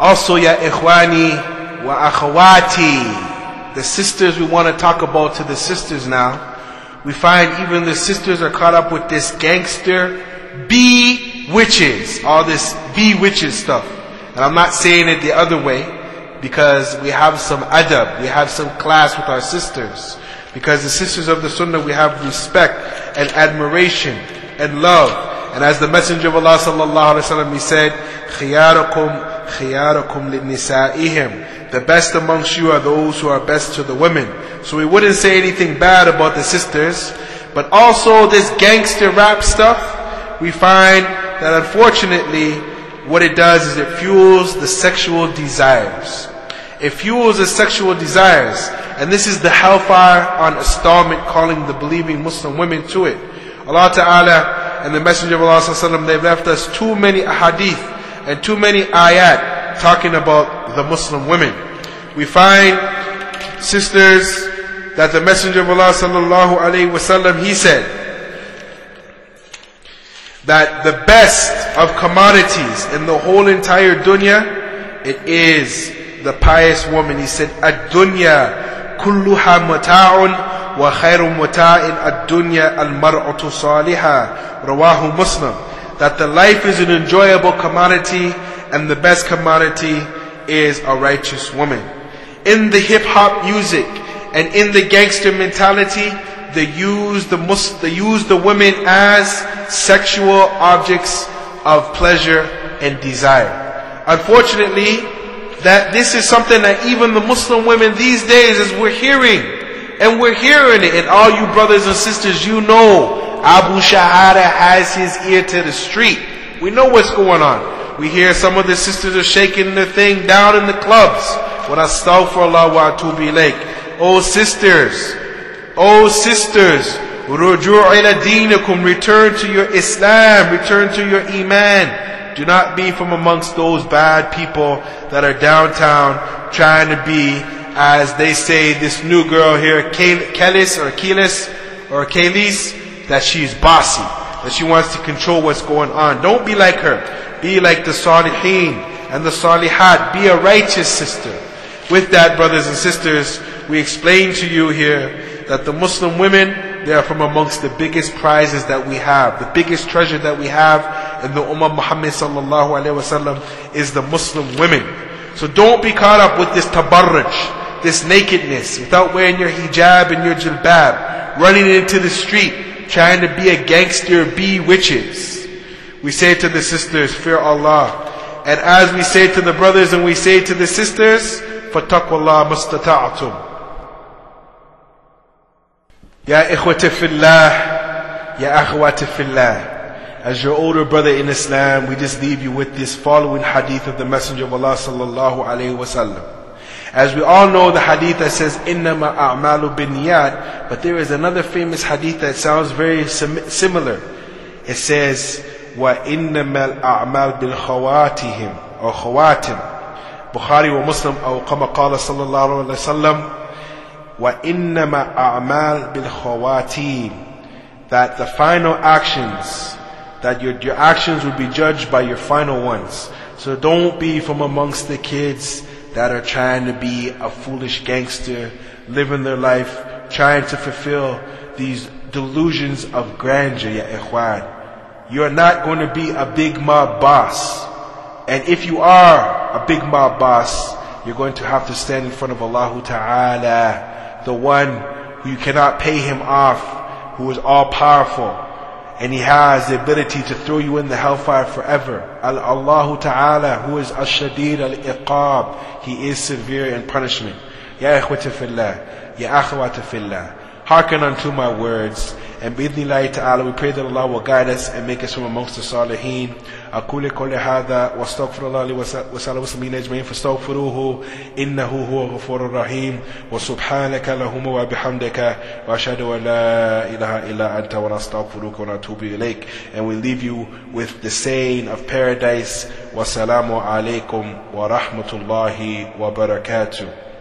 Also, ya ikhwani wa akhawati, the sisters, we want to talk about to the sisters now. We find even the sisters are caught up with this gangster bewitches, all this bewitches stuff. And I'm not saying it the other way, because we have some adab, we have some class with our sisters. Because the sisters of the Sunnah, we have respect and admiration and love. And as the Messenger of Allah sallallahu alaihi wasallam, he said, "Khiyarukum khiyarukum linisa'ihim." The best amongst you are those who are best to the women. So we wouldn't say anything bad about the sisters, but also this gangster rap stuff, we find that unfortunately what it does is it fuels the sexual desires. It fuels the sexual desires, and this is the hellfire on installment, calling the believing Muslim women to it. Allah Ta'ala and the Messenger of Allah sallallahu alaihi wasallam, they've left us too many ahadith and too many ayat talking about the Muslim women. We find, sisters, that the Messenger of Allah sallallahu alaihi wasallam, he said that the best of commodities in the whole entire dunya, it is the pious woman. He said, "Ad-dunya kulluha mata'un wa khairu mata'in ad-dunya al-mar'atu salihah." Rawahu Muslim. That the life is an enjoyable commodity, and the best commodity is a righteous woman. In the hip-hop music and in the gangster mentality, they use the women as sexual objects of pleasure and desire. Unfortunately, that this is something that even the Muslim women these days, as we're hearing, and we're hearing it, and all you brothers and sisters, you know, Abu Shahada has his ear to the street. We know what's going on. We hear some of the sisters are shaking the thing down in the clubs. When astaghfirullah wa atubu ilayk. Oh sisters, ruju' ila deenakum, return to your Islam, return to your Iman. Do not be from amongst those bad people that are downtown trying to be, as they say, this new girl here, Kelis, that she's bossy, that she wants to control what's going on. Don't be like her. Be like the Salihin and the Salihat. Be a righteous sister. With that, brothers and sisters, we explain to you here that the Muslim women, they are from amongst the biggest prizes that we have. The biggest treasure that we have in the Ummah Muhammad sallallahu alaihi wasallam is the Muslim women. So don't be caught up with this tabarruj, this nakedness, without wearing your hijab and your jilbab, running into the street, trying to be a gangster, be witches. We say to the sisters, fear Allah. And as we say to the brothers and we say to the sisters, فَاتَّقُوا اللَّهَ مَسْتَطَعْتُمْ. Ya ikhwati fillah, ya akhwati fillah. As your older brother in Islam, we just leave you with this following hadith of the Messenger of Allah sallallahu alayhi wa sallam. As we all know, the hadith that says, إِنَّمَا أَعْمَالُ بِالنِّيَّاتِ, but there is another famous hadith that sounds very similar. It says, وَإِنَّمَا الْأَعْمَالُ بِالْخَوَاتِهِمْ or خَوَاتِمْ. Bukhari wa Muslim, أو كما قال صلى الله عليه وسلم, وَإِنَّمَا أَعْمَالُ بِالْخَوَاتِيمِ, that the final actions, that your actions will be judged by your final ones. So don't be from amongst the kids that are trying to be a foolish gangster, living their life, trying to fulfill these delusions of grandeur, ya ikhwan. You are not going to be a big mob boss. And if you are a big mob boss, you're going to have to stand in front of Allah Ta'ala, the one who you cannot pay him off, who is all powerful. And he has the ability to throw you in the hellfire forever. Allah Ta'ala, who is Ash-Shadid al-Iqab, he is severe in punishment. Ya ikhwati fillah, ya akhwati fillah, hearken unto my words, and bi'idhnillahi ta'ala, we pray that Allah will guide us and make us from amongst the Salihin. أقول قولي هذا واستغفر الله لي وسائر المسلمين أجمعين فاستغفروه إنه هو الغفور الرحيم وسبحانك اللهم وبحمدك وأشهد أن لا إله إلا أنت ونستغفرك ونتوب إليك. And we leave you with the saying of paradise, wassalamu alaikum wa rahmatullahi wa barakatuh.